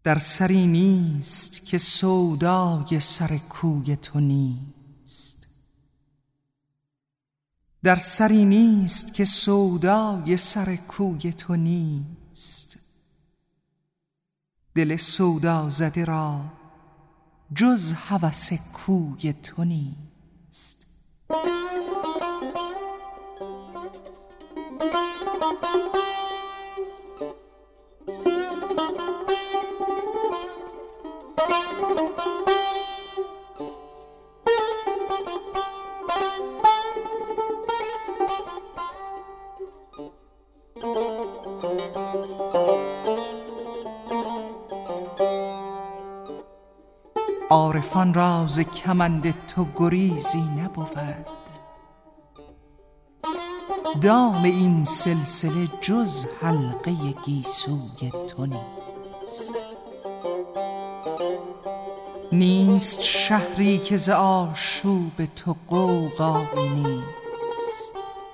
در سری نیست که سودای سر کوی تو نیست. در سری نیست که سودای سر کوی تو نیست. دل سودا زده را جز هوس کوی تو نیست. عارفان را ز کمند تو گریزی نبود. دام این سلسله جز حلقه گیسوی تو نیست. نیست شهری که ز آشوب تو غوغایی نیست.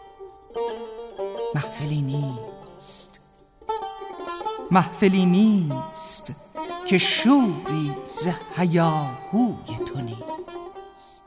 محفلی نیست، محفلی نیست که شوری ز هیاهوی تو نیست.